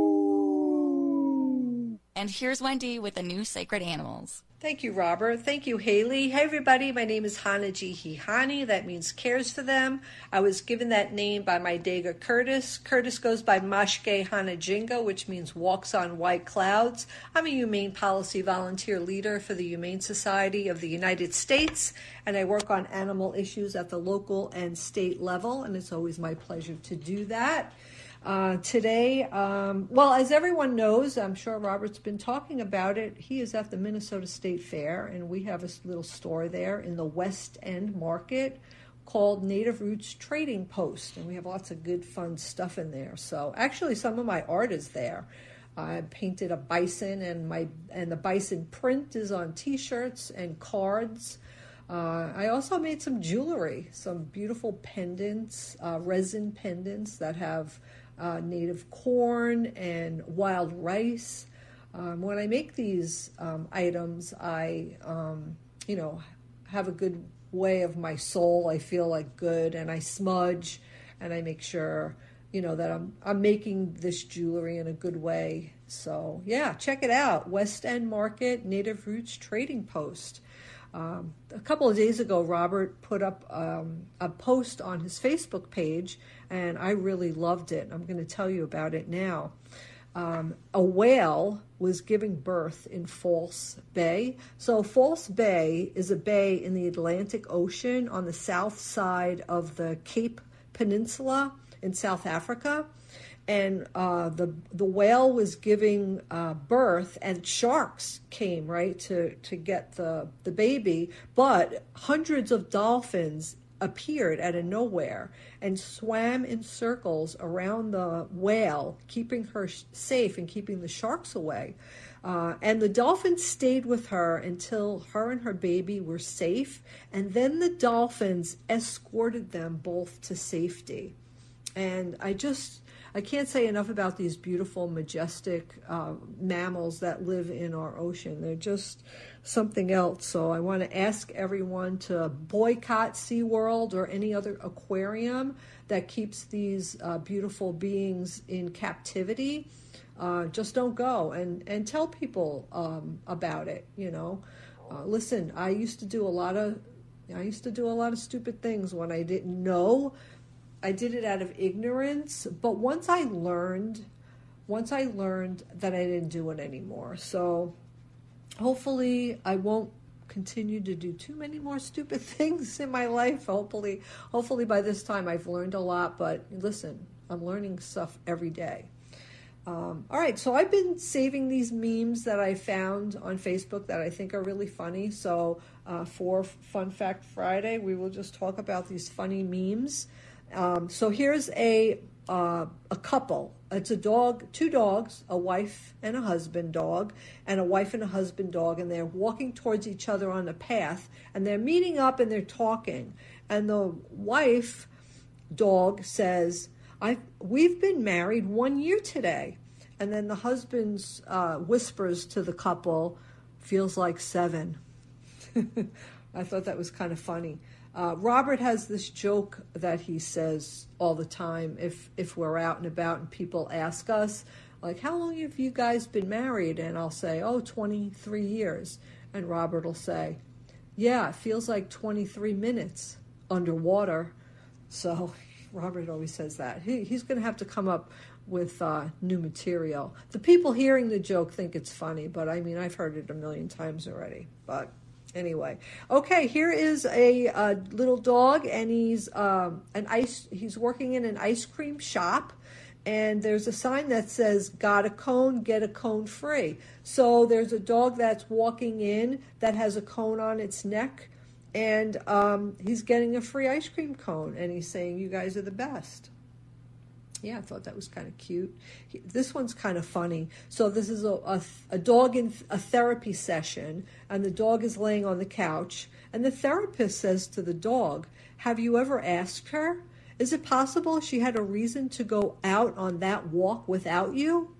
And here's Wendy with the new Sacred Animals. Thank you, Robert. Thank you, Haley. Hey, everybody. My name is Hanaji Hihani. That means cares for them. I was given that name by my Dega Curtis. Curtis goes by Mashke Hanajinga, which means walks on white clouds. I'm a humane policy volunteer leader for the Humane Society of the United States, and I work on animal issues at the local and state level, and it's always my pleasure to do that. Uh, today, um, well, as everyone knows, I'm sure Robert's been talking about it, he is at the Minnesota State Fair, and we have a little store there in the West End Market called Native Roots Trading Post, and we have lots of good, fun stuff in there. So actually, some of my art is there. I painted a bison, and my and the bison print is on T-shirts and cards. Uh, I also made some jewelry, some beautiful pendants, uh, resin pendants that have uh, native corn and wild rice. Um, when I make these um, items, I, um, you know, have a good way of my soul. I feel like good, and I smudge, and I make sure, you know, that I'm I'm making this jewelry in a good way. So yeah, check it out. West End Market Native Roots Trading Post. Um, a couple of days ago, Robert put up um, a post on his Facebook page, and I really loved it. I'm going to tell you about it now. Um, a whale was giving birth in False Bay. So False Bay is a bay in the Atlantic Ocean on the south side of the Cape Peninsula in South Africa. And uh, the the whale was giving uh, birth, and sharks came, right, to, to get the, the baby. But hundreds of dolphins appeared out of nowhere and swam in circles around the whale, keeping her safe and keeping the sharks away. Uh, and the dolphins stayed with her until her and her baby were safe. And then the dolphins escorted them both to safety. And I just... I can't say enough about these beautiful, majestic uh, mammals that live in our ocean. They're just something else. So I want to ask everyone to boycott SeaWorld or any other aquarium that keeps these uh, beautiful beings in captivity. Uh, just don't go, and, and tell people um, about it, you know. Uh, listen, I used to do a lot of, I used to do a lot of stupid things when I didn't know. I did it out of ignorance, but once I learned, once I learned that I didn't do it anymore. So hopefully I won't continue to do too many more stupid things in my life. Hopefully, hopefully by this time I've learned a lot, but listen, I'm learning stuff every day. Um, all right, so I've been saving these memes that I found on Facebook that I think are really funny. So uh, for Fun Fact Friday, we will just talk about these funny memes. Um, so here's a uh, a couple. It's a dog, two dogs, a wife and a husband dog, and a wife and a husband dog, and they're walking towards each other on a path, and they're meeting up and they're talking. And the wife dog says, "I we've been married one year today," and then the husband uh, whispers to the couple, "Feels like seven." I thought that was kind of funny. Uh, Robert has this joke that he says all the time if if we're out and about and people ask us, like, how long have you guys been married? And I'll say, oh, twenty-three years. And Robert will say, yeah, it feels like twenty-three minutes underwater. So Robert always says that. He, he's going to have to come up with uh, new material. The people hearing the joke think it's funny, but I mean, I've heard it a million times already. But anyway, okay, here is a, a little dog, and he's um, an ice. He's working in an ice cream shop, and there's a sign that says, "Got a cone, get a cone free." So there's a dog that's walking in that has a cone on its neck, and um, he's getting a free ice cream cone, and he's saying, "You guys are the best." Yeah, I thought that was kind of cute. This one's kind of funny. So this is a, a, a dog in a therapy session, and the dog is laying on the couch, and the therapist says to the dog, "Have you ever asked her? Is it possible she had a reason to go out on that walk without you?"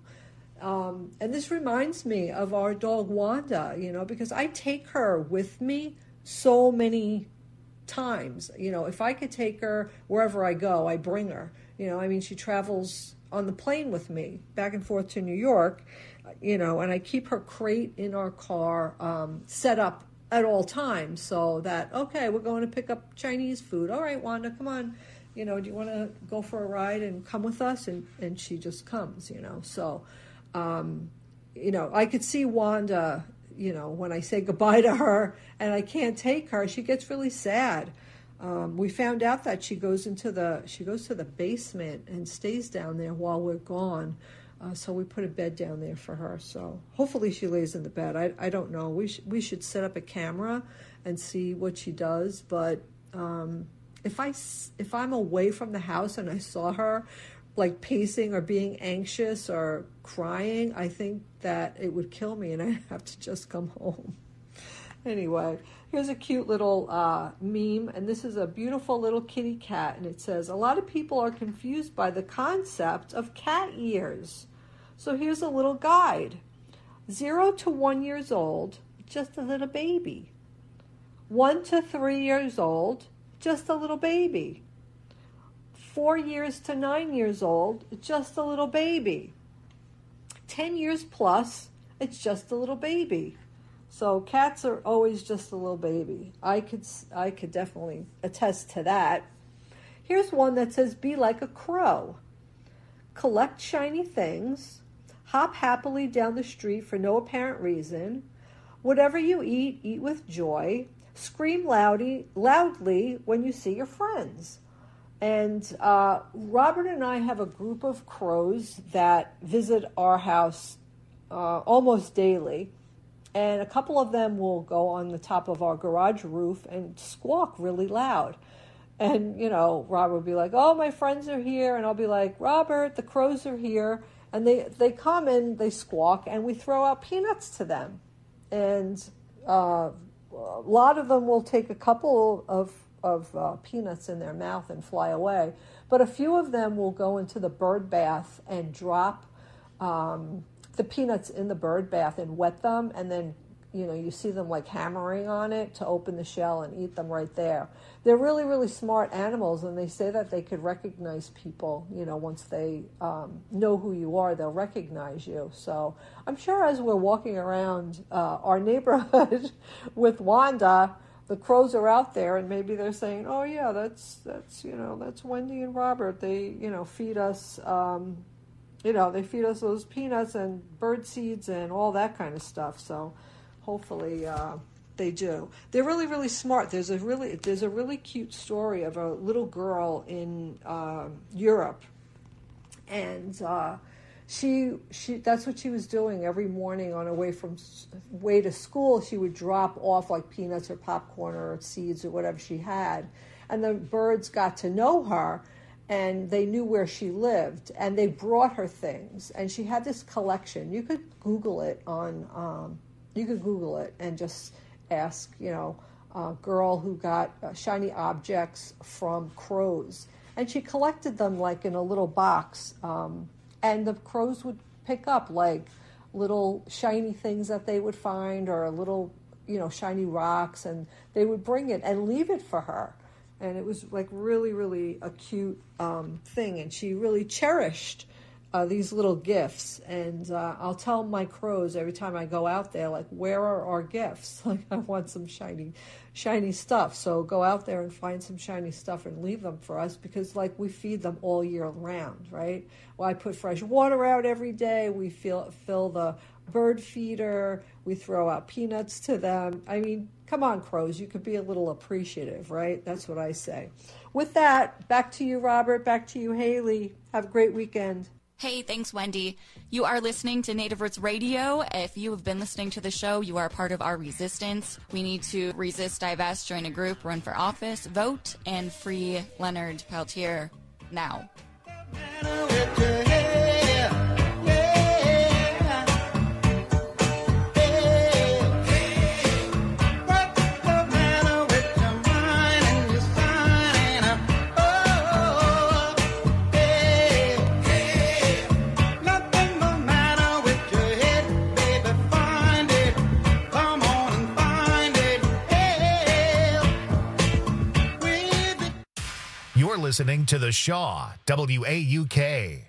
Um, and this reminds me of our dog Wanda, you know, because I take her with me so many times. You know, if I could take her wherever I go, I bring her. You know, I mean, she travels on the plane with me back and forth to New York, you know, and I keep her crate in our car um, set up at all times so that, okay, we're going to pick up Chinese food. All right, Wanda, come on. You know, do you want to go for a ride and come with us? And, and she just comes, you know. So, um, you know, I could see Wanda, you know, when I say goodbye to her and I can't take her, she gets really sad. Um, we found out that she goes into the she goes to the basement and stays down there while we're gone. Uh, so we put a bed down there for her. So hopefully she lays in the bed. I I don't know. We sh- we should set up a camera and see what she does. But um, if I if I'm away from the house and I saw her like pacing or being anxious or crying, I think that it would kill me and I'd have to just come home. Anyway, here's a cute little uh, meme, and this is a beautiful little kitty cat, and it says, a lot of people are confused by the concept of cat ears. So here's a little guide. Zero to one years old, just a little baby. One to three years old, just a little baby. Four years to nine years old, just a little baby. Ten years plus, it's just a little baby. So cats are always just a little baby. I could I could definitely attest to that. Here's one that says, be like a crow. Collect shiny things. Hop happily down the street for no apparent reason. Whatever you eat, eat with joy. Scream loudly, loudly when you see your friends. And uh, Robert and I have a group of crows that visit our house uh, almost daily. And a couple of them will go on the top of our garage roof and squawk really loud. And, you know, Robert will be like, oh, my friends are here. And I'll be like, Robert, the crows are here. And they, they come and they squawk, and we throw out peanuts to them. And uh, a lot of them will take a couple of, of uh, peanuts in their mouth and fly away. But a few of them will go into the bird bath and drop um, the peanuts in the bird bath and wet them, and then, you know, you see them like hammering on it to open the shell and eat them right there. They're really, really smart animals, and they say that they could recognize people, you know, once they um, know who you are, they'll recognize you. So I'm sure as we're walking around uh, our neighborhood with Wanda, the crows are out there, and maybe they're saying, oh yeah, that's, that's you know, that's Wendy and Robert. They, you know, feed us, um, you know, they feed us those peanuts and bird seeds and all that kind of stuff. So hopefully uh, they do. They're really, really smart. There's a really, there's a really cute story of a little girl in uh, Europe, and uh, she, she, that's what she was doing every morning on her way from way to school. She would drop off like peanuts or popcorn or seeds or whatever she had, and the birds got to know her. And they knew where she lived, and they brought her things. And she had this collection. You could Google it on, um, you could Google it and just ask, you know, a girl who got uh, shiny objects from crows. And she collected them like in a little box. Um, and the crows would pick up like little shiny things that they would find, or little, you know, shiny rocks, and they would bring it and leave it for her. And it was like really, really a cute um, thing. And she really cherished uh, these little gifts. And uh, I'll tell my crows every time I go out there, like, where are our gifts? Like, I want some shiny, shiny stuff. So go out there and find some shiny stuff and leave them for us, because, like, we feed them all year round, right? Well, I put fresh water out every day. We fill, fill the bird feeder. We throw out peanuts to them. I mean, come on, crows, you could be a little appreciative, right? That's what I say. With that, back to you, Robert. Back to you, Haley. Have a great weekend. Hey, thanks, Wendy. You are listening to Native Roots Radio. If you have been listening to the show, you are part of our resistance. We need to resist, divest, join a group, run for office, vote, and free Leonard Peltier now. You're listening to The Shaw, W A U K.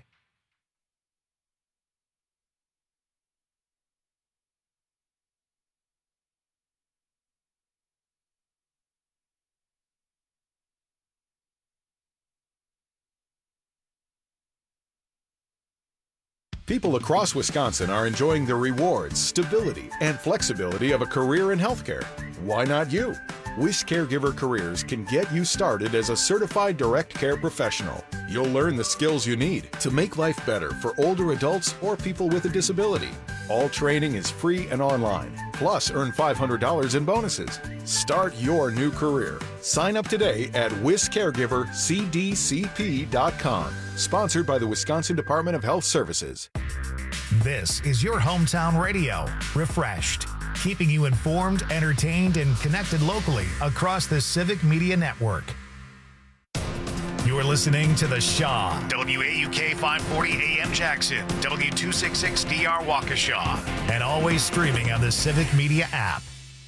People across Wisconsin are enjoying the rewards, stability, and flexibility of a career in healthcare. Why not you? Wish Caregiver Careers can get you started as a certified direct care professional. You'll learn the skills you need to make life better for older adults or people with a disability. All training is free and online. Plus, earn five hundred dollars in bonuses. Start your new career. Sign up today at wis caregiver c d c p dot com. Sponsored by the Wisconsin Department of Health Services. This is your hometown radio, refreshed, keeping you informed, entertained, and connected locally across the Civic Media Network. You're listening to The Shaw, W A U K five forty A M Jackson, W two sixty-six D R Waukesha, and always streaming on the Civic Media app.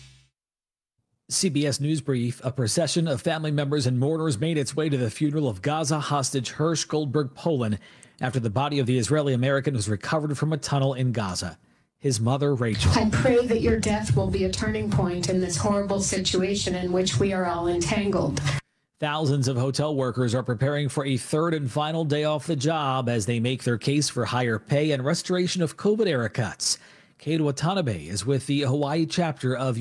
C B S News Brief. A procession of family members and mourners made its way to the funeral of Gaza hostage Hersh Goldberg Poland after the body of the Israeli American was recovered from a tunnel in Gaza. His mother, Rachel. I pray that your death will be a turning point in this horrible situation in which we are all entangled. Thousands of hotel workers are preparing for a third and final day off the job as they make their case for higher pay and restoration of COVID-era cuts. Kate Watanabe is with the Hawaii chapter of